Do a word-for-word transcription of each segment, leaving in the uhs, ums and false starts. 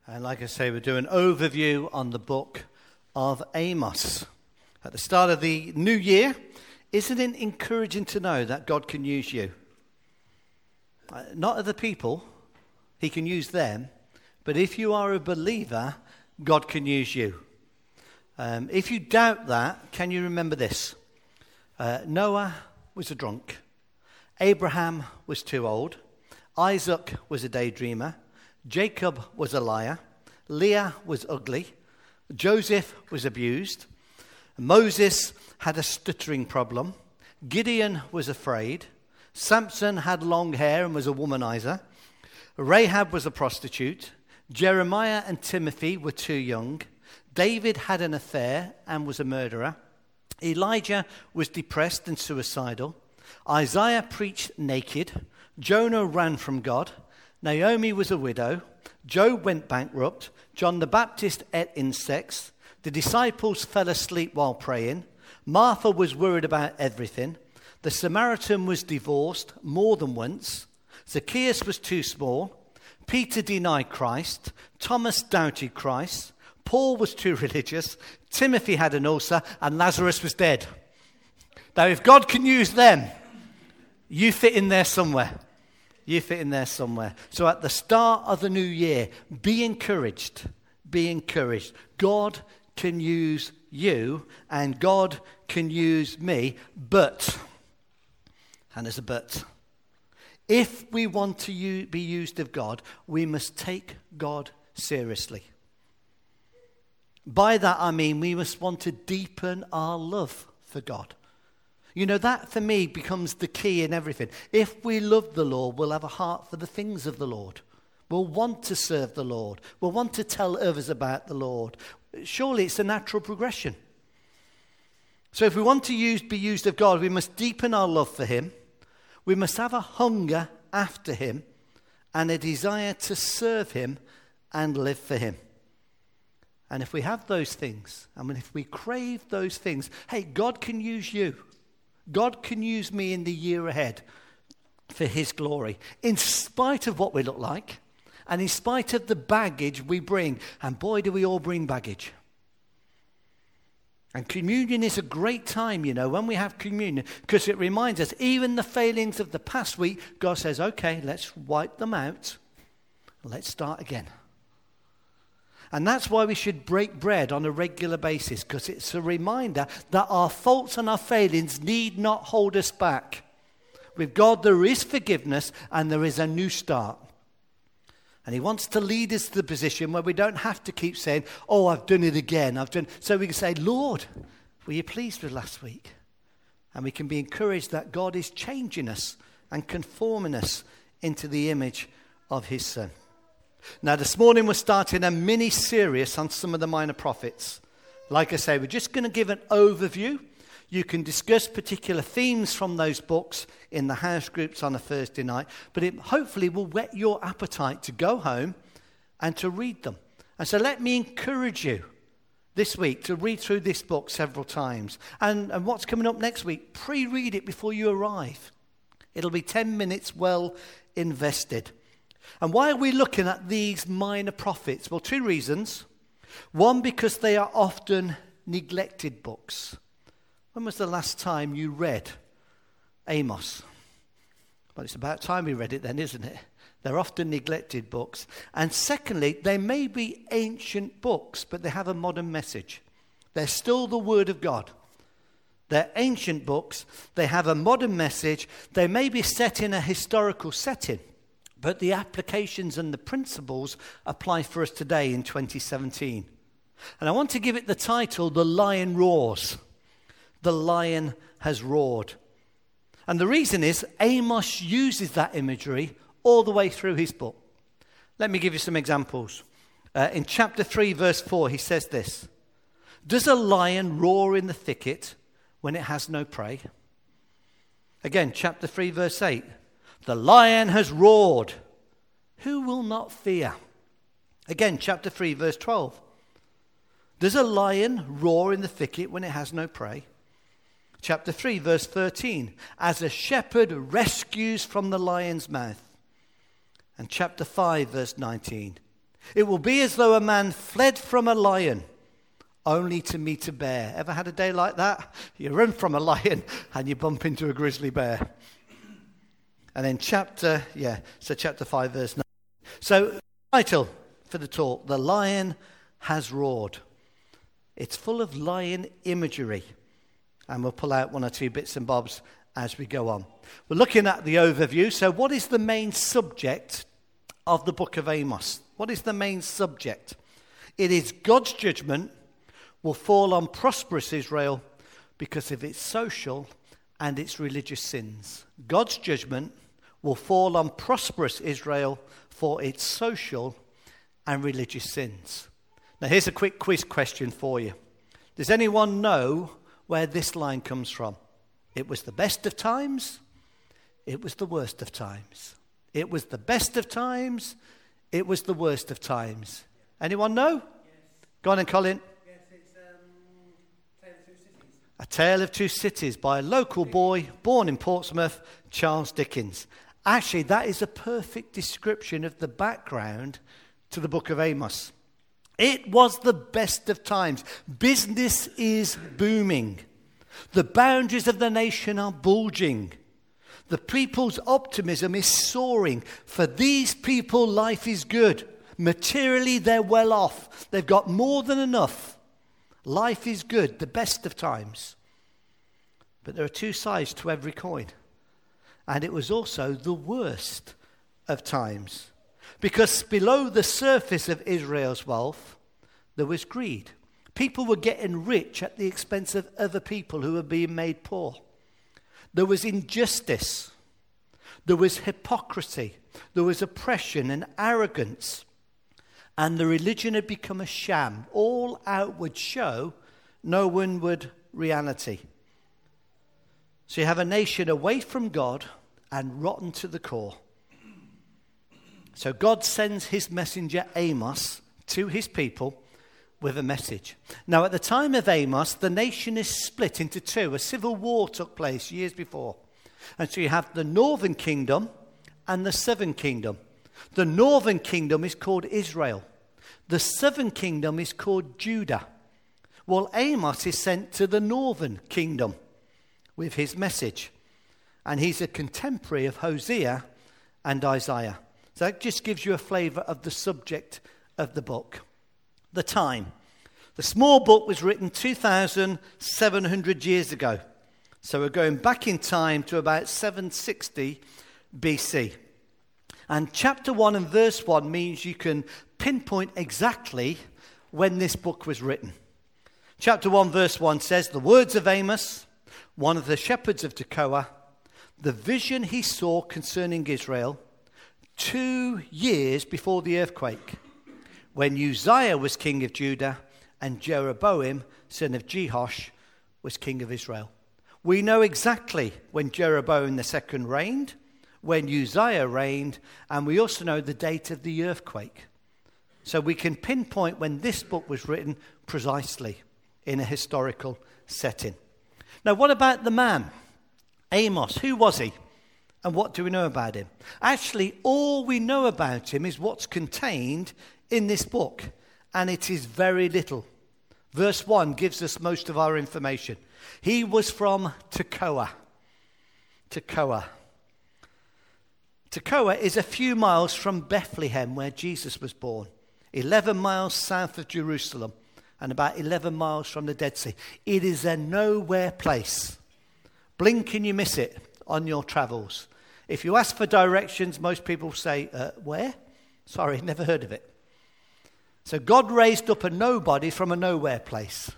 And like I say, we're doing an overview on the book of Amos. At the start of the new year, isn't it encouraging to know that God can use you? Uh, not other people, he can use them, but if you are a believer, God can use you. Um, if you doubt that, can you remember this? Uh, Noah was a drunk. Abraham was too old. Isaac was a daydreamer. Jacob was a liar. Leah was ugly. Joseph was abused. Moses had a stuttering problem. Gideon was afraid. Samson had long hair and was a womanizer. Rahab was a prostitute. Jeremiah and Timothy were too young. David had an affair and was a murderer. Elijah was depressed and suicidal. Isaiah preached naked. Jonah ran from God. Naomi was a widow. Job went bankrupt. John the Baptist ate insects. The disciples fell asleep while praying. Martha was worried about everything. The Samaritan was divorced more than once. Zacchaeus was too small. Peter denied Christ. Thomas doubted Christ. Paul was too religious. Timothy had an ulcer, and Lazarus was dead. Now, if God can use them, you fit in there somewhere. You fit in there somewhere. So at the start of the new year, be encouraged. Be encouraged. God can use you and God can use me, but, and there's a but, if we want to u- be used of God, we must take God seriously. By that I mean we must want to deepen our love for God. You know, that for me becomes the key in everything. If we love the Lord, we'll have a heart for the things of the Lord. We'll want to serve the Lord. We'll want to tell others about the Lord. Surely it's a natural progression. So if we want to use, be used of God, we must deepen our love for him. We must have a hunger after him and a desire to serve him and live for him. And if we have those things, I mean, if we crave those things, hey, God can use you. God can use me in the year ahead for his glory, in spite of what we look like and in spite of the baggage we bring. And boy, do we all bring baggage. And communion is a great time, you know, when we have communion, because it reminds us, even the failings of the past week, God says, okay, let's wipe them out. Let's start again. And that's why we should break bread on a regular basis, because it's a reminder that our faults and our failings need not hold us back. With God, there is forgiveness and there is a new start. And he wants to lead us to the position where we don't have to keep saying, oh, I've done it again. I've done. So we can say, Lord, were you pleased with last week? And we can be encouraged that God is changing us and conforming us into the image of his Son. Now, this morning we're starting a mini-series on some of the minor prophets. Like I say, we're just going to give an overview. You can discuss particular themes from those books in the house groups on a Thursday night, but it hopefully will whet your appetite to go home and to read them. And so let me encourage you this week to read through this book several times. And, and what's coming up next week, pre-read it before you arrive. It'll be ten minutes well invested. And why are we looking at these minor prophets? Well, two reasons. One, because they are often neglected books. When was the last time you read Amos? Well, it's about time we read it then, isn't it? They're often neglected books. And secondly, they may be ancient books, but they have a modern message. They're still the Word of God. They're ancient books. They have a modern message. They may be set in a historical setting, but the applications and the principles apply for us today in twenty seventeen. And I want to give it the title, The Lion Roars. The lion has roared. And the reason is Amos uses that imagery all the way through his book. Let me give you some examples. Uh, in chapter three, verse four, he says this. Does a lion roar in the thicket when it has no prey? Again, chapter three, verse eight. The lion has roared. Who will not fear? Again, chapter three, verse twelve. Does a lion roar in the thicket when it has no prey? Chapter three, verse thirteen. As a shepherd rescues from the lion's mouth. And chapter five, verse nineteen. It will be as though a man fled from a lion only to meet a bear. Ever had a day like that? You run from a lion and you bump into a grizzly bear. And then chapter, yeah, so chapter five, verse nine. So, title for the talk, The Lion Has Roared. It's full of lion imagery. And we'll pull out one or two bits and bobs as we go on. We're looking at the overview. So what is the main subject of the book of Amos? What is the main subject? It is God's judgment will fall on prosperous Israel because of its social and its religious sins. God's judgment will fall on prosperous Israel for its social and religious sins. Now here's a quick quiz question for you. Does anyone know where this line comes from? It was the best of times. It was the worst of times. It was the best of times. It was the worst of times. Anyone know? Yes. Go on and Colin. Yes, it's um, Tale of Two Cities. A Tale of Two Cities by a local boy born in Portsmouth, Charles Dickens. Actually, that is a perfect description of the background to the book of Amos. It was the best of times. Business is booming. The boundaries of the nation are bulging. The people's optimism is soaring. For these people, life is good. Materially, they're well off. They've got more than enough. Life is good, the best of times. But there are two sides to every coin. And it was also the worst of times. Because below the surface of Israel's wealth, there was greed. People were getting rich at the expense of other people who were being made poor. There was injustice. There was hypocrisy. There was oppression and arrogance. And the religion had become a sham. All outward show, no inward reality. So you have a nation away from God and rotten to the core. So God sends his messenger Amos to his people with a message. Now at the time of Amos, the nation is split into two. A civil war took place years before. And so you have the northern kingdom and the southern kingdom. The northern kingdom is called Israel. The southern kingdom is called Judah. Well, Amos is sent to the northern kingdom with his message. And he's a contemporary of Hosea and Isaiah. So that just gives you a flavour of the subject of the book. The time. The small book was written two thousand seven hundred years ago. So we're going back in time to about seven sixty B C. And chapter one and verse one means you can pinpoint exactly when this book was written. Chapter one verse one says, the words of Amos, one of the shepherds of Tekoa, the vision he saw concerning Israel, two years before the earthquake, when Uzziah was king of Judah and Jeroboam, son of Jehosh, was king of Israel. We know exactly when Jeroboam the second reigned, when Uzziah reigned, and we also know the date of the earthquake. So we can pinpoint when this book was written precisely in a historical setting. Now, what about the man? Amos, who was he? And what do we know about him? Actually, all we know about him is what's contained in this book, and it is very little. Verse one gives us most of our information. He was from Tekoa. Tekoa. Tekoa is a few miles from Bethlehem, where Jesus was born. eleven miles south of Jerusalem, and about eleven miles from the Dead Sea. It is a nowhere place. Blink and you miss it on your travels. If you ask for directions, most people say, uh, where? Sorry, never heard of it. So God raised up a nobody from a nowhere place.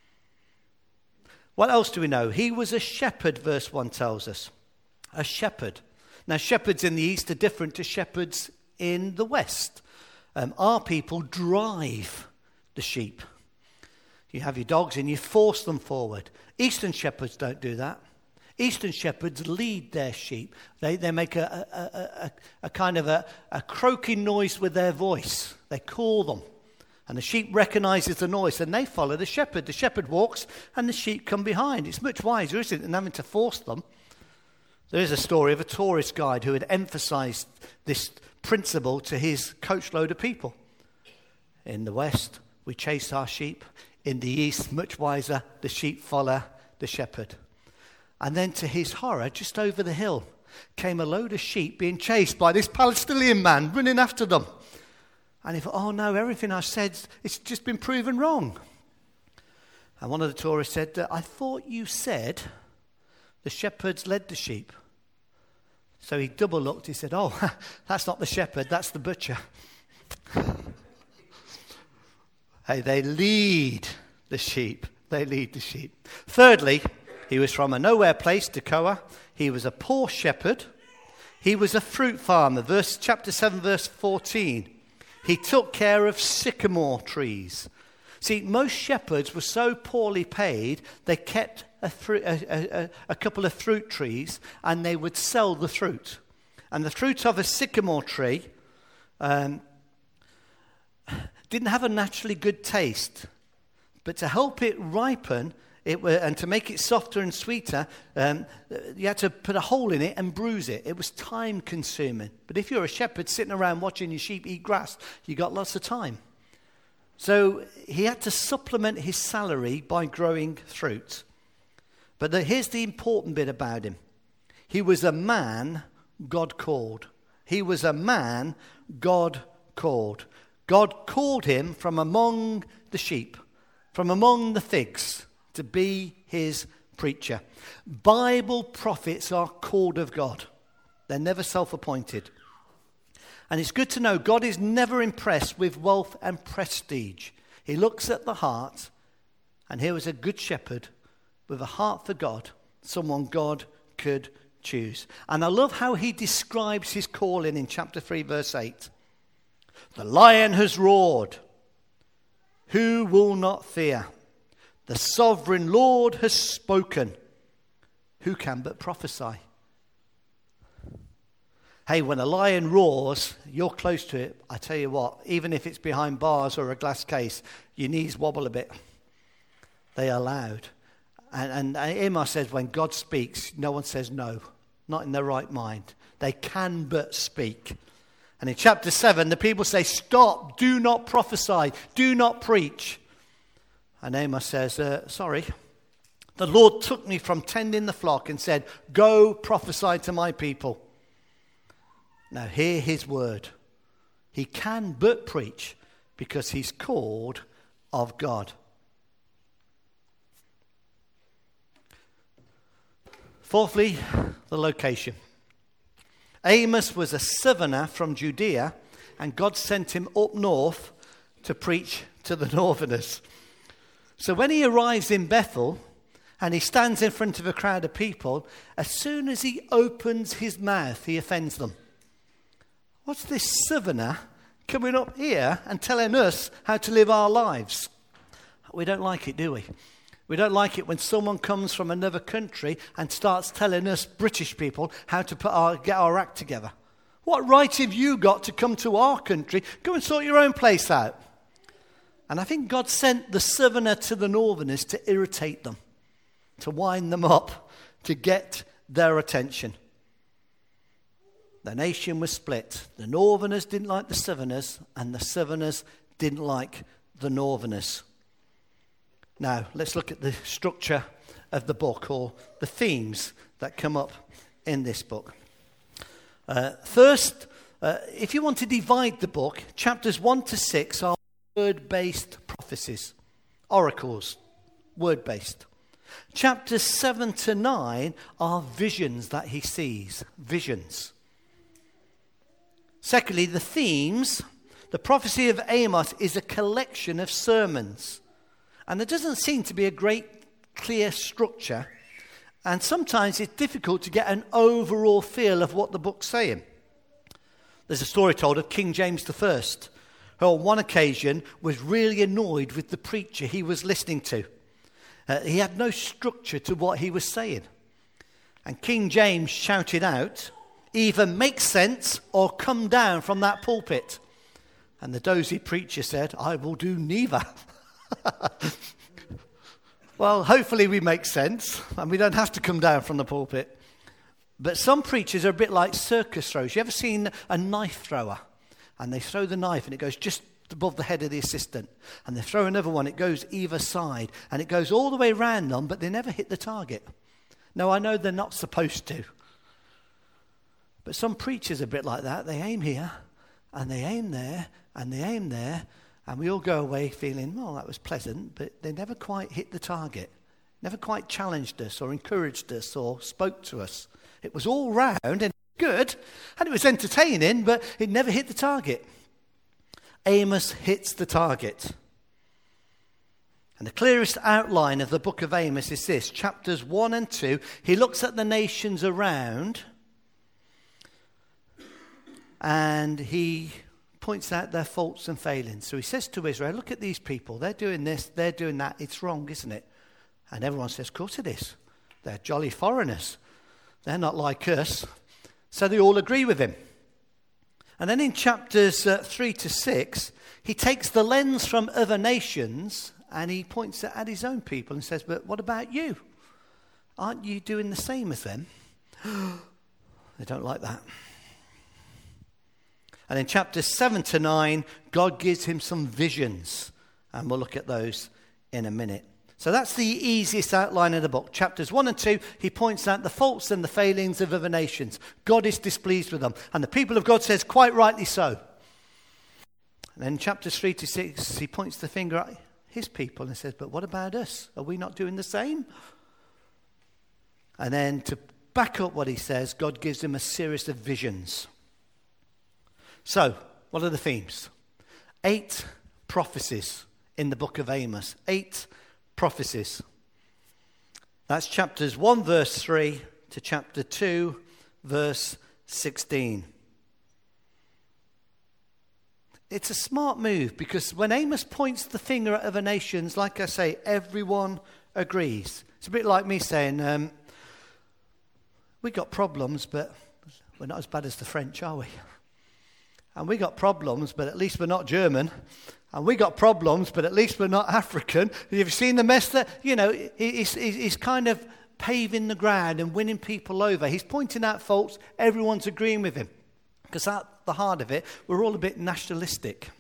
What else do we know? He was a shepherd, verse one tells us. A shepherd. Now, shepherds in the east are different to shepherds in the west. Um, our people drive the sheep. You have your dogs and you force them forward. Eastern shepherds don't do that. Eastern shepherds lead their sheep. They, they make a, a, a, a kind of a, a croaking noise with their voice. They call them. And the sheep recognizes the noise and they follow the shepherd. The shepherd walks and the sheep come behind. It's much wiser, isn't it, than having to force them. There is a story of a tourist guide who had emphasized this principle to his coachload of people. In the west, we chase our sheep. In the east, much wiser, the sheep follow the shepherd. And then to his horror, just over the hill, came a load of sheep being chased by this Palestinian man running after them. And he thought, oh no, everything I've said, it's just been proven wrong. And one of the tourists said, I thought you said the shepherds led the sheep. So he double looked, he said, oh, that's not the shepherd, that's the butcher. Hey, they lead the sheep. They lead the sheep. Thirdly, he was from a nowhere place, Tekoa. He was a poor shepherd. He was a fruit farmer. Verse chapter seven, verse fourteen. He took care of sycamore trees. See, most shepherds were so poorly paid, they kept a, fruit, a, a, a couple of fruit trees, and they would sell the fruit. And the fruit of a sycamore tree um, didn't have a naturally good taste. But to help it ripen it were, and to make it softer and sweeter, um, you had to put a hole in it and bruise it. It was time consuming. But if you're a shepherd sitting around watching your sheep eat grass, you got lots of time. So he had to supplement his salary by growing fruit. But the, here's the important bit about him. He was a man God called. He was a man God called. God called him from among the sheep, from among the figs, to be his preacher. Bible prophets are called of God. They're never self-appointed. And it's good to know God is never impressed with wealth and prestige. He looks at the heart, and here was a good shepherd with a heart for God, someone God could choose. And I love how he describes his calling in chapter three, verse eight. The lion has roared. Who will not fear? The sovereign Lord has spoken. Who can but prophesy? Hey, when a lion roars, you're close to it. I tell you what, even if it's behind bars or a glass case, your knees wobble a bit. They are loud. And, and Amos says when God speaks, no one says no, not in their right mind. They can but speak. And in chapter seven, the people say, stop, do not prophesy, do not preach. And Amos says, uh, sorry, the Lord took me from tending the flock and said, go prophesy to my people. Now hear his word. He can but preach because he's called of God. Fourthly, the location. Amos was a southerner from Judea, and God sent him up north to preach to the northerners. So when he arrives in Bethel and he stands in front of a crowd of people, as soon as he opens his mouth, he offends them. What's this southerner coming up here and telling us how to live our lives? We don't like it, do we? We don't like it when someone comes from another country and starts telling us British people how to put our, get our act together. What right have you got to come to our country? Go and sort your own place out. And I think God sent the southerner to the northerners to irritate them, to wind them up, to get their attention. The nation was split. The northerners didn't like the southerners, and the southerners didn't like the northerners. Now, let's look at the structure of the book, or the themes that come up in this book. Uh, first, uh, if you want to divide the book, chapters one to six are word-based prophecies, oracles, word-based. Chapters seven to nine are visions that he sees, visions. Secondly, the themes, the prophecy of Amos is a collection of sermons. And there doesn't seem to be a great clear structure. And sometimes it's difficult to get an overall feel of what the book's saying. There's a story told of King James the First, who on one occasion was really annoyed with the preacher he was listening to. Uh, he had no structure to what he was saying. And King James shouted out, either make sense or come down from that pulpit. And the dozy preacher said, I will do neither. Well, hopefully we make sense and we don't have to come down from the pulpit. But some preachers are a bit like circus throws. You ever seen a knife thrower? And they throw the knife and it goes just above the head of the assistant. And they throw another one, it goes either side, and it goes all the way around them, but they never hit the target. Now, I know they're not supposed to. But some preachers are a bit like that. They aim here, and they aim there, and they aim there, and we all go away feeling, well, that was pleasant, but they never quite hit the target. Never quite challenged us or encouraged us or spoke to us. It was all round and good, and it was entertaining, but it never hit the target. Amos hits the target. And the clearest outline of the book of Amos is this, chapters one and two. He looks at the nations around, and he points out their faults and failings. So he says to Israel, look at these people. They're doing this, they're doing that. It's wrong, isn't it? And everyone says, of course it is. They're jolly foreigners. They're not like us. So they all agree with him. And then in chapters uh, three to six, he takes the lens from other nations and he points it at his own people and says, but what about you? Aren't you doing the same as them? They don't like that. And in chapters seven to nine, God gives him some visions. And we'll look at those in a minute. So that's the easiest outline of the book. Chapters one and two, he points out the faults and the failings of other nations. God is displeased with them. And the people of God says, quite rightly so. And then chapters three to six, he points the finger at his people and says, but what about us? Are we not doing the same? And then to back up what he says, God gives him a series of visions. So, what are the themes? Eight prophecies in the book of Amos. Eight prophecies. That's chapters one, verse three to chapter two, verse sixteen. It's a smart move because when Amos points the finger at other nations, like I say, everyone agrees. It's a bit like me saying, um, we got problems, but we're not as bad as the French, are we? And we got problems, but at least we're not German. And we got problems, but at least we're not African. Have you seen the mess that, you know, he's, he's kind of paving the ground and winning people over. He's pointing out faults. Everyone's agreeing with him. Because at the heart of it, we're all a bit nationalistic.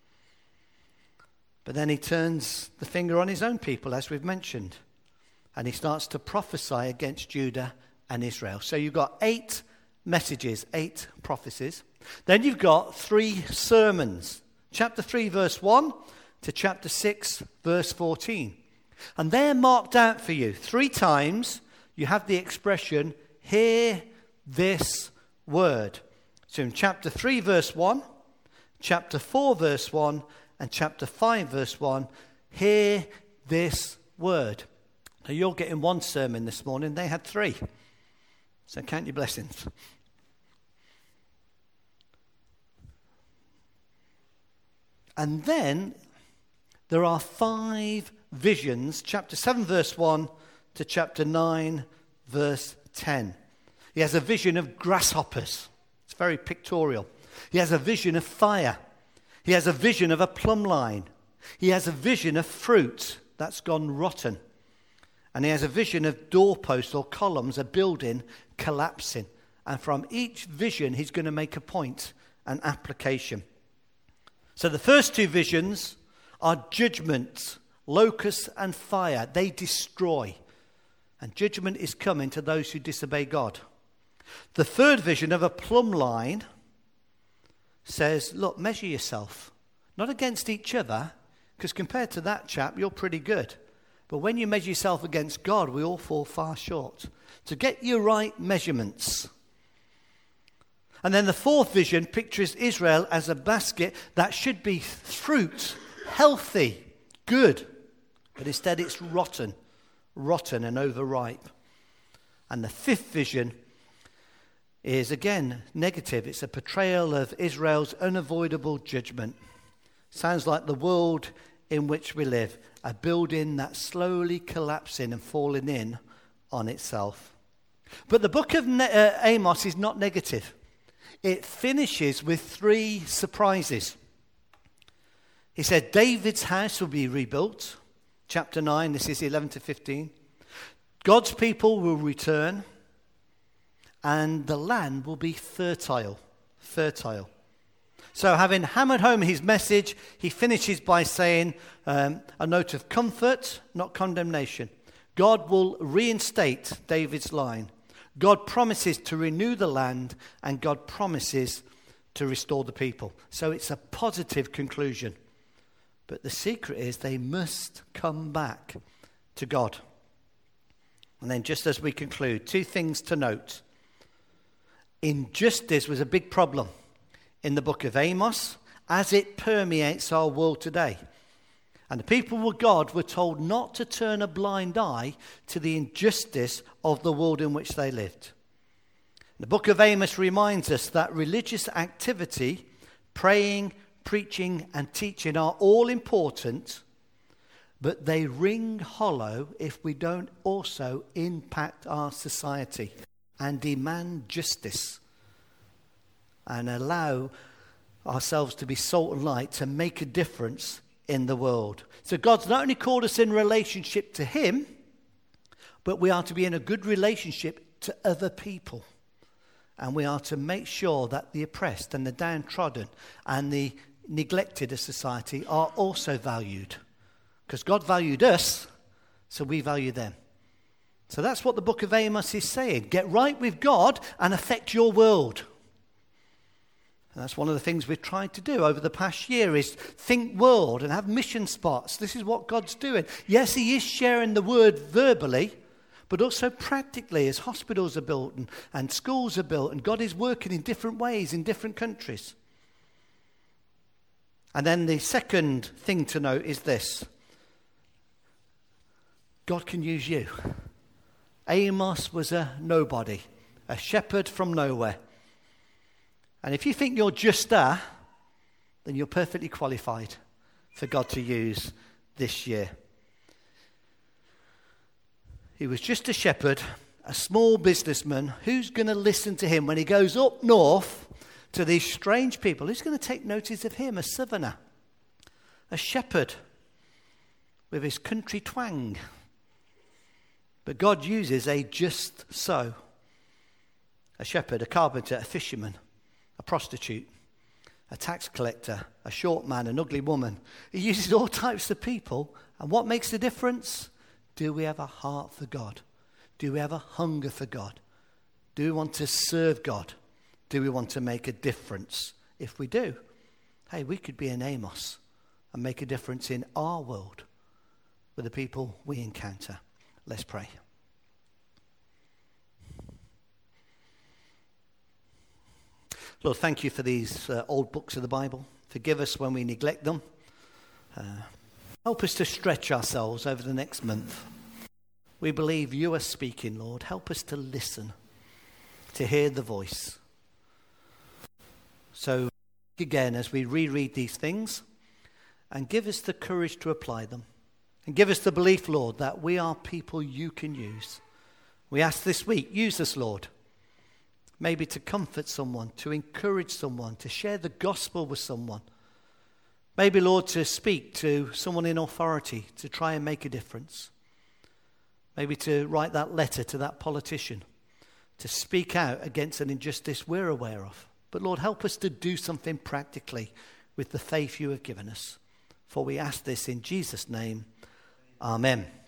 But then he turns the finger on his own people, as we've mentioned. And he starts to prophesy against Judah and Israel. So you've got eight messages, eight prophecies. Then you've got three sermons. Chapter three, verse one to chapter six, verse fourteen. And they're marked out for you. Three times you have the expression, hear this word. So in chapter three, verse one, chapter four, verse one, and chapter five, verse one, hear this word. Now you're getting one sermon this morning. They had three. So count your blessings. And then there are five visions, chapter seven, verse one to chapter nine, verse ten. He has a vision of grasshoppers. It's very pictorial. He has a vision of fire. He has a vision of a plumb line. He has a vision of fruit that's gone rotten. And he has a vision of doorposts or columns, a building collapsing. And from each vision, he's going to make a point, an application. So the first two visions are judgment, locusts and fire. They destroy. And judgment is coming to those who disobey God. The third vision of a plumb line says, look, measure yourself. Not against each other, because compared to that chap, you're pretty good. But when you measure yourself against God, we all fall far short. So get your right measurements. And then the fourth vision pictures Israel as a basket that should be fruit, healthy, good. But instead it's rotten, rotten and overripe. And the fifth vision is again negative. It's a portrayal of Israel's unavoidable judgment. Sounds like the world in which we live, a building that's slowly collapsing and falling in on itself. But the book of ne- uh, Amos is not negative. It finishes with three surprises. He said David's house will be rebuilt. Chapter nine, this is eleven to fifteen. God's people will return. And the land will be fertile. Fertile. So having hammered home his message, he finishes by saying um, a note of comfort, not condemnation. God will reinstate David's line. God promises to renew the land, and God promises to restore the people. So it's a positive conclusion. But the secret is they must come back to God. And then just as we conclude, two things to note. Injustice was a big problem in the book of Amos, as it permeates our world today. And the people of God were told not to turn a blind eye to the injustice of the world in which they lived. The book of Amos reminds us that religious activity, praying, preaching, and teaching are all important, but they ring hollow if we don't also impact our society and demand justice and allow ourselves to be salt and light to make a difference in the world. So God's not only called us in relationship to him, but we are to be in a good relationship to other people. And we are to make sure that the oppressed and the downtrodden and the neglected of society are also valued. Because God valued us, so we value them. So that's what the book of Amos is saying. Get right with God and affect your world. And that's one of the things we've tried to do over the past year is think world and have mission spots. This is what God's doing. Yes, he is sharing the word verbally, but also practically as hospitals are built and, and schools are built, and God is working in different ways in different countries. And then the second thing to note is this. God can use you. Amos was a nobody, a shepherd from nowhere. And if you think you're just there, then you're perfectly qualified for God to use this year. He was just a shepherd, a small businessman. Who's going to listen to him when he goes up north to these strange people? Who's going to take notice of him, a southerner, a shepherd with his country twang? But God uses a just so. A shepherd, a carpenter, a fisherman, a prostitute, a tax collector, a short man, an ugly woman. He uses all types of people. And what makes the difference? Do we have a heart for God? Do we have a hunger for God? Do we want to serve God? Do we want to make a difference? If we do, hey, we could be an Amos and make a difference in our world with the people we encounter. Let's pray. Lord, thank you for these uh, old books of the Bible. Forgive us when we neglect them. Uh, help us to stretch ourselves over the next month. We believe you are speaking, Lord. Help us to listen, to hear the voice. So again, as we reread these things, and give us the courage to apply them. And give us the belief, Lord, that we are people you can use. We ask this week, use us, Lord. Maybe to comfort someone, to encourage someone, to share the gospel with someone. Maybe, Lord, to speak to someone in authority, to try and make a difference. Maybe to write that letter to that politician, to speak out against an injustice we're aware of. But, Lord, help us to do something practically with the faith you have given us. For we ask this in Jesus' name. Amen.